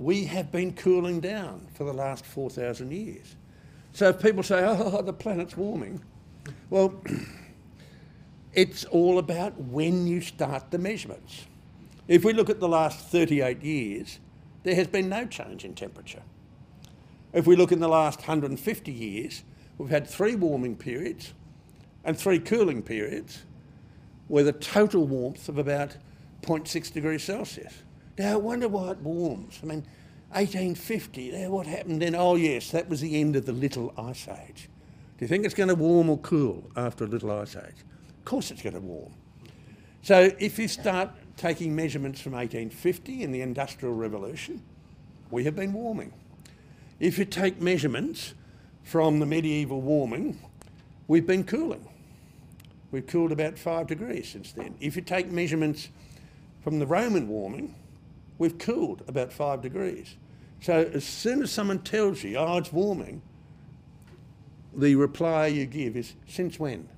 we have been cooling down for the last 4,000 years. So if people say, oh, the planet's warming, well, it's all about when you start the measurements. If we look at the last 38 years, there has been no change in temperature. If we look in the last 150 years, we've had 3 warming periods and 3 cooling periods with a total warmth of about 0.6 degrees Celsius. Now, I wonder why it warms. I mean, 1850, what happened then? Oh yes, that was the end of the Little Ice Age. Do you think it's going to warm or cool after a Little Ice Age? Of course it's going to warm. So if you start taking measurements from 1850 in the Industrial Revolution, we have been warming. If you take measurements from the medieval warming, we've been cooling. We've cooled about 5 degrees since then. If you take measurements from the Roman warming, we've cooled about 5 degrees. So as soon as someone tells you, oh, it's warming, the reply you give is, since when?